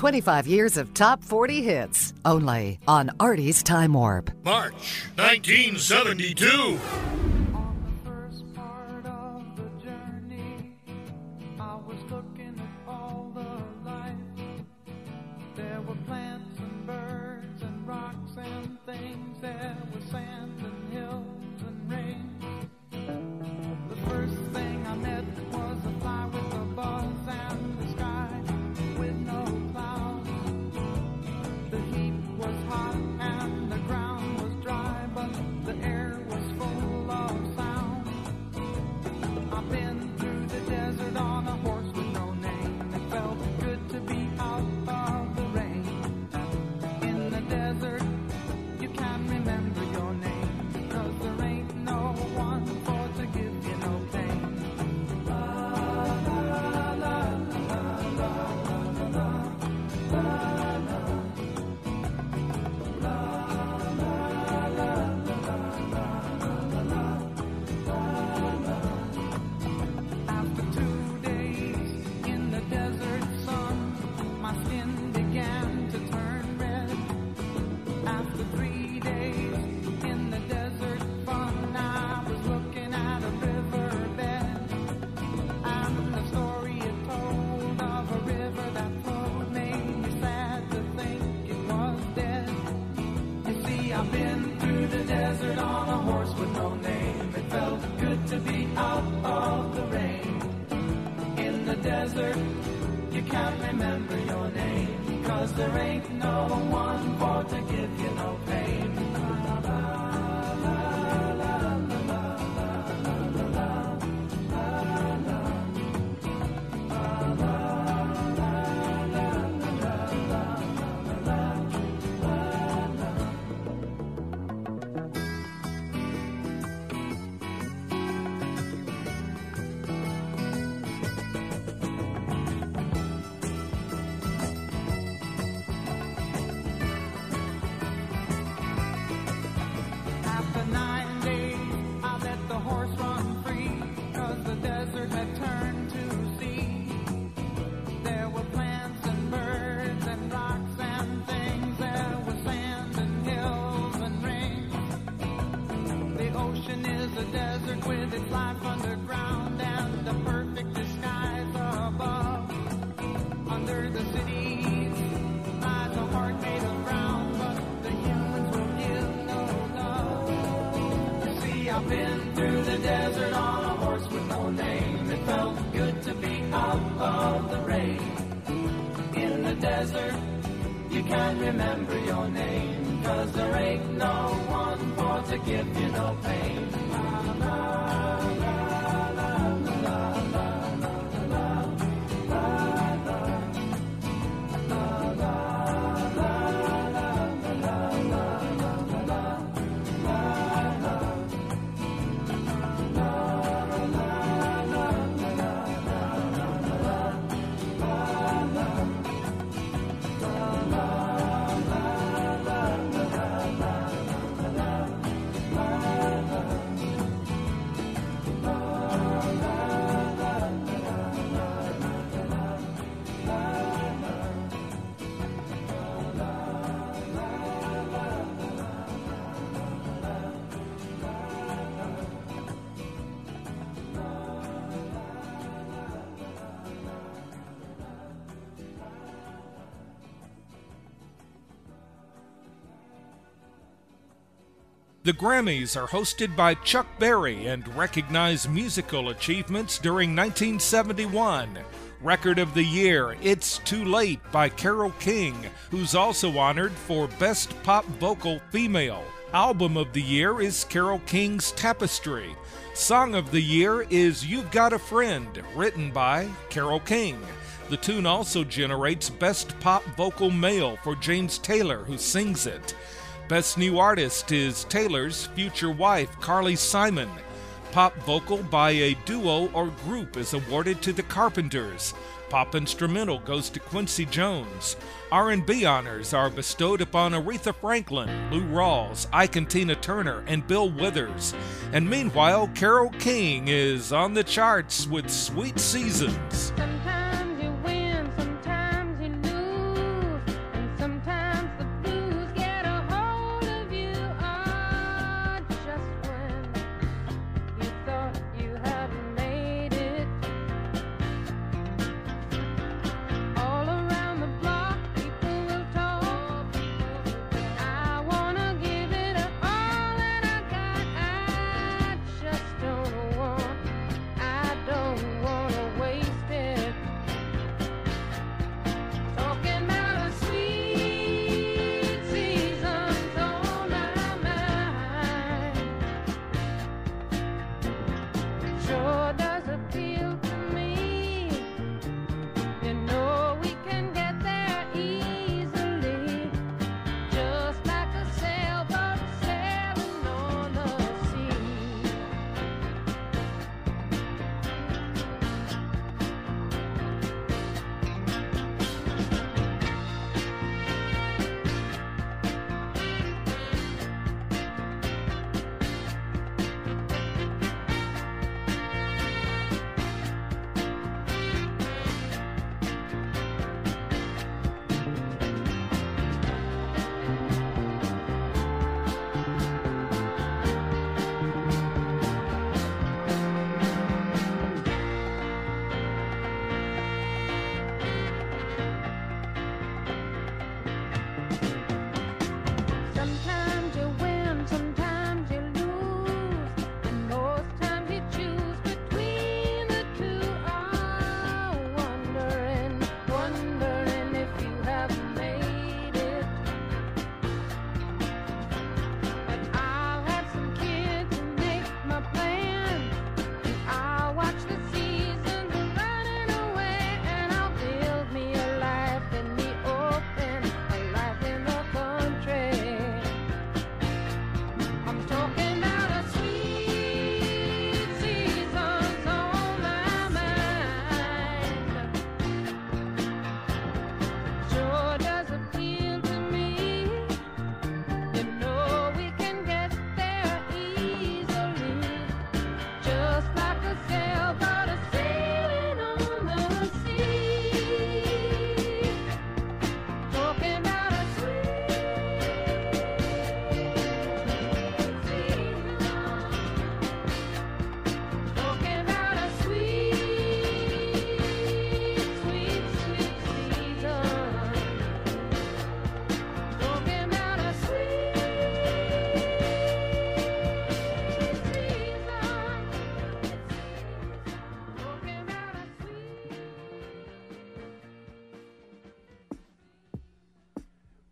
25 years of top 40 hits, only on Artie's Time Warp. March 1972. The Grammys are hosted by Chuck Berry and recognize musical achievements during 1971. Record of the Year, It's Too Late by Carole King, who's also honored for Best Pop Vocal Female. Album of the Year is Carole King's Tapestry. Song of the Year is You've Got a Friend, written by Carole King. The tune also generates Best Pop Vocal Male for James Taylor, who sings it. Best New Artist is Taylor's future wife, Carly Simon. Pop vocal by a duo or group is awarded to the Carpenters. Pop instrumental goes to Quincy Jones. R&B honors are bestowed upon Aretha Franklin, Lou Rawls, Ike and Tina Turner, and Bill Withers. And meanwhile, Carole King is on the charts with Sweet Seasons. Sometimes you win, sometimes you lose.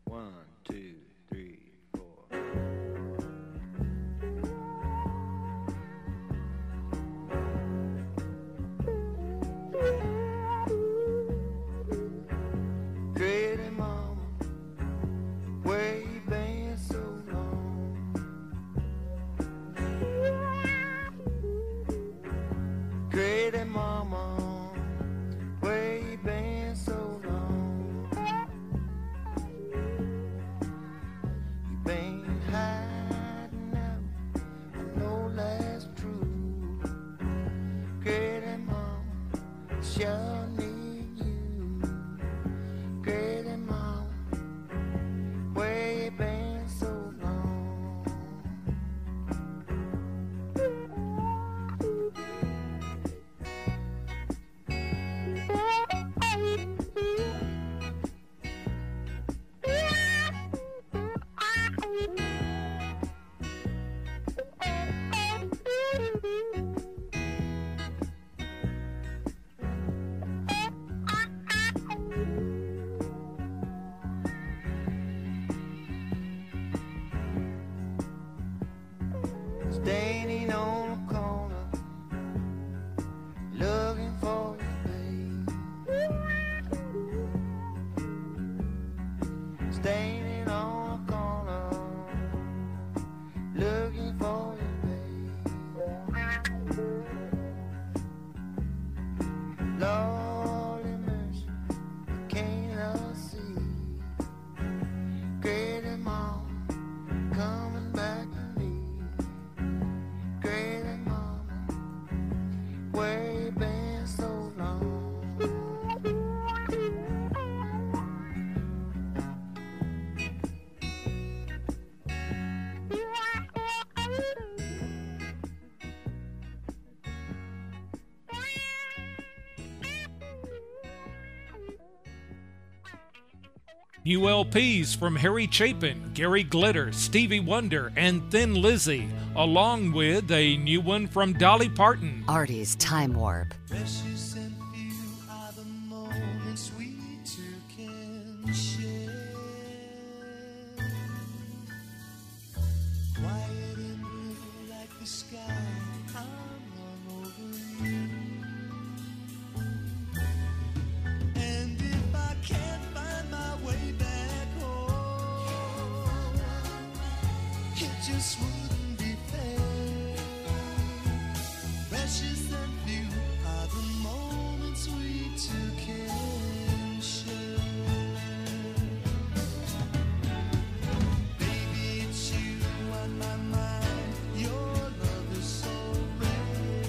1, 2, 3, 4. Pretty mama, where you been so long? Pretty mama, where you been so long? You been hiding out, I know that's true. Pretty mama, sure need you. Pretty mama, where you been so long? Standing on a corner, looking for you, babe. Standing on a corner, looking for you, babe. Lord have mercy, I cannot see. Great mom, coming back to me. Great mama, where you been so long? New LPs from Harry Chapin, Gary Glitter, Stevie Wonder, and Thin Lizzy, along with a new one from Dolly Parton. Artie's Time Warp. Precious and few are the moments we two can share. Quiet and blue like the sky, I'm hung over you. And if I can't find my way back home, it just wouldn't be fair. Precious and few are the moments we two can share. Baby, it's you on my mind. Your love is so rare.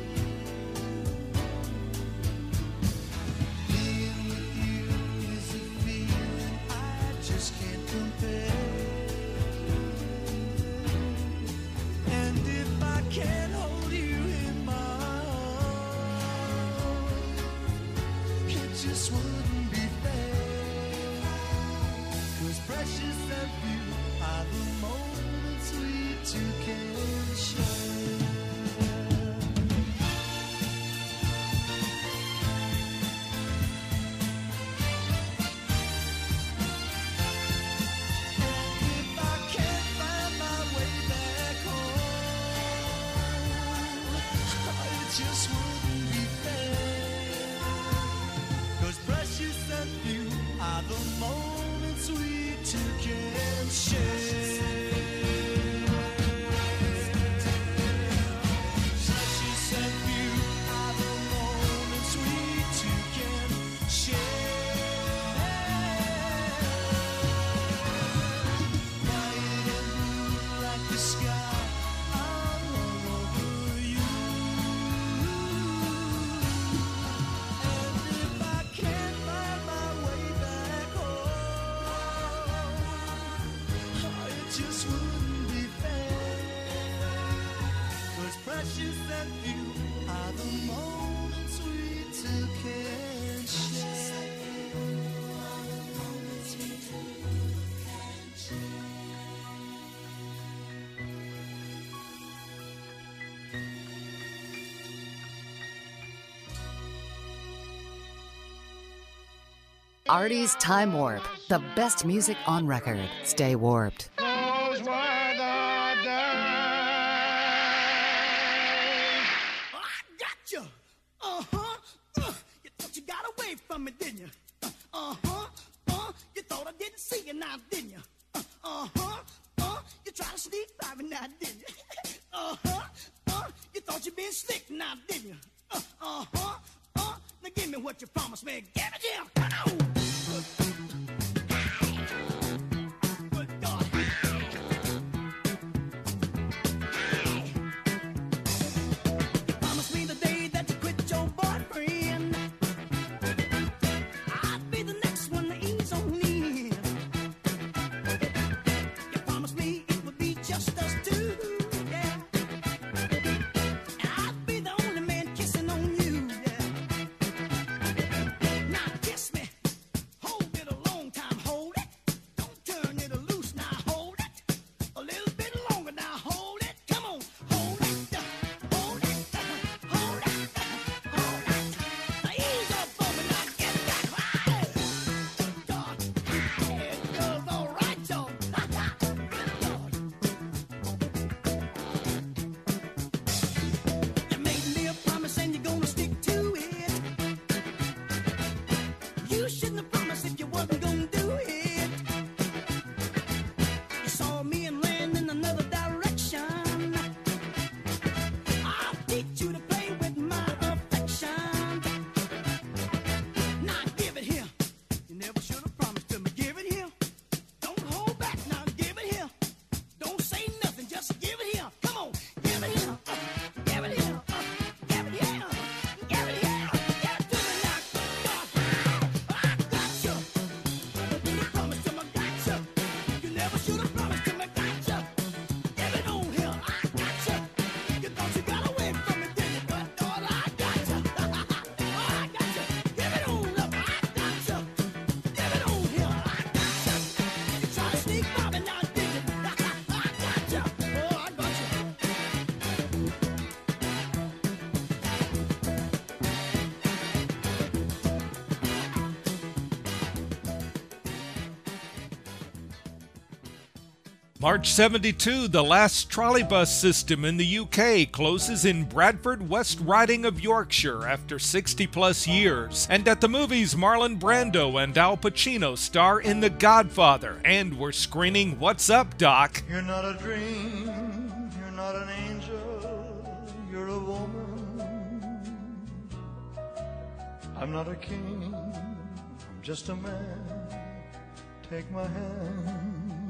Being with you is a feeling I just can't compare. And if I can't hold you in my arms, it just wouldn't be fair. 'Cause precious and few are the moments we two can share. If I can't find my way back home, it just wouldn't be fair. 'Cause precious and few are the moments we two can share. Precious and few are the moments we two can share. Quiet and blue like the sky, I'm hung over you. And if I can't find my way back home, it just wouldn't be fair. 'Cause precious and few are the moments we two can share. Artie's Time Warp. The best music on record. Stay warped. Those were the days. I got you. You thought you got away from me, didn't you? You thought I didn't see you now, didn't you? You tried to sneak by me now, didn't you? You thought you been slick now, didn't you? Now give me what you promised me. Give it here. Come on. Good God. You promised me the day that you quit your boyfriend, I'd be the next one to ease on in. You promised me it would be just us two, yeah. And I'd be the only man kissing on you, yeah. Now kiss me, hold it a long time, hold it. Don't turn it loose, now hold it. A little bit longer, now hold it. Come on, hold it, hold it, hold it, hold it. Now ease up on me, now get that right. God, it goes all right, y'all. You made me a promise and you're gonna stick to it. You shouldn't have promised if you wasn't gonna do it. You saw me and land in another direction. I'll teach you to play with my affection. Now give it here. You never should have promised to me. Give it here. Don't hold back. Now give it here. Don't say nothing. Just give it here. Come on. Give it here. Give it here. Give it here. Give it here. Give it to me now. God, I got you. You promised to me, got you. You never should have promised to me, got you. Give it on here. I got you. You thought you got away from me, didn't you? But God, I got you. I got you. Give it on up. I got you. Give it on here. I got you. You try to sneak by me now, did you? I got you. Oh, I got you. March 72, the last trolleybus system in the UK closes in Bradford, West Riding of Yorkshire after 60-plus years. And at the movies, Marlon Brando and Al Pacino star in The Godfather. And we're screening What's Up, Doc? You're not a dream, you're not an angel, you're a woman. I'm not a king, I'm just a man. Take my hand.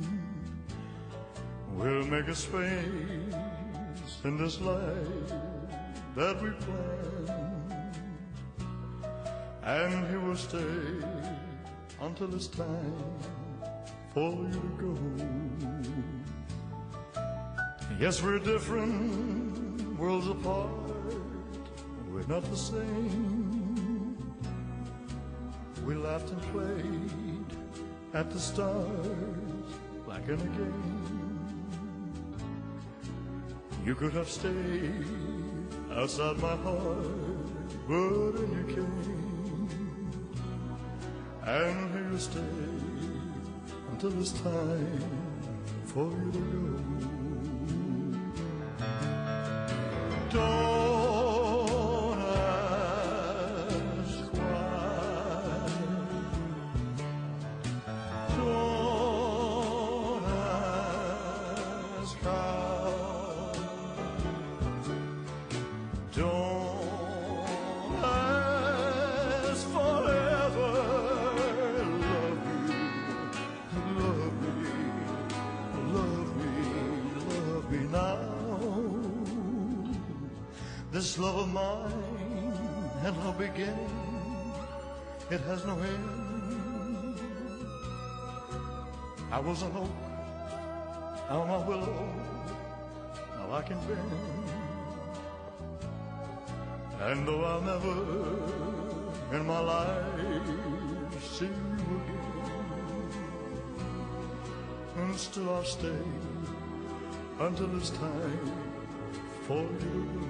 We'll make a space in this life that we planned, and he will stay until it's time for you to go. Yes, we're different worlds apart, we're not the same. We laughed and played at the stars like in a game. You could have stayed outside my heart, but then you came, and here you stay until it's time for you to go. Don't ask why. Don't ask how. Don't ask forever. Love me, love me, love me, love me now. This love of mine had no beginning, it has no end. I was an oak, now I'm a willow, now I can bend. And though I'll never in my life see you again, and still I'll stay until it's time for you to go.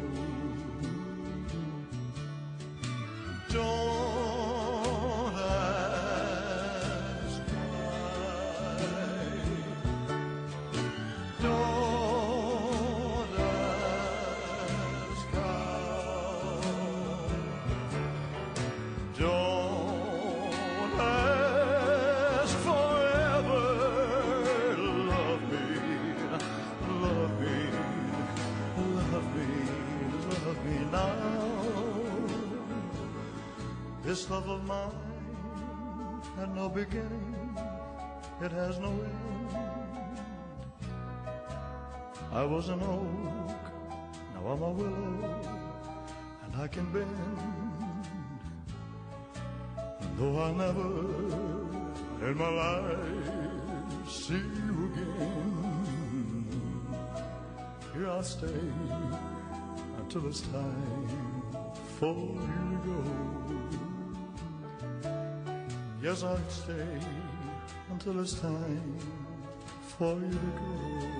Don't This love of mine had no beginning, it has no end. I was an oak, now I'm a willow, and I can bend. And though I'll never in my life see you again, here I'll stay until it's time for you to go. Yes, I'll stay until it's time for you to go.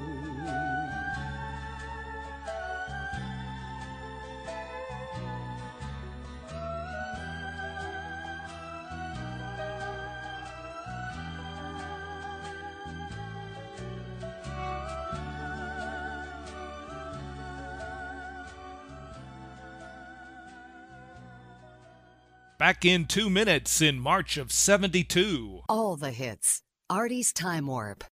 Back in 2 minutes in March of '72. All the hits. Artie's Time Warp.